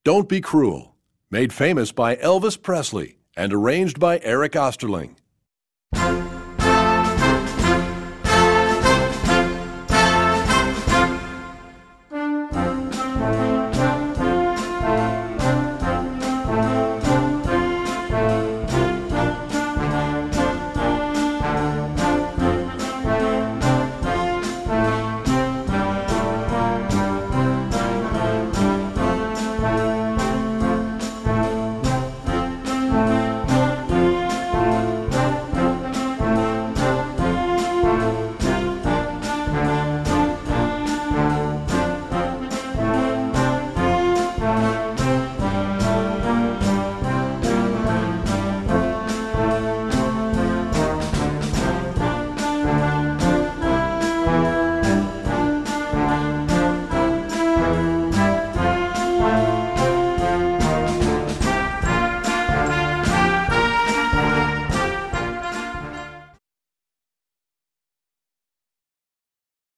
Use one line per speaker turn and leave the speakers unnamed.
Don't Be Cruel, made famous by Elvis Presley and arranged by Eric Osterling.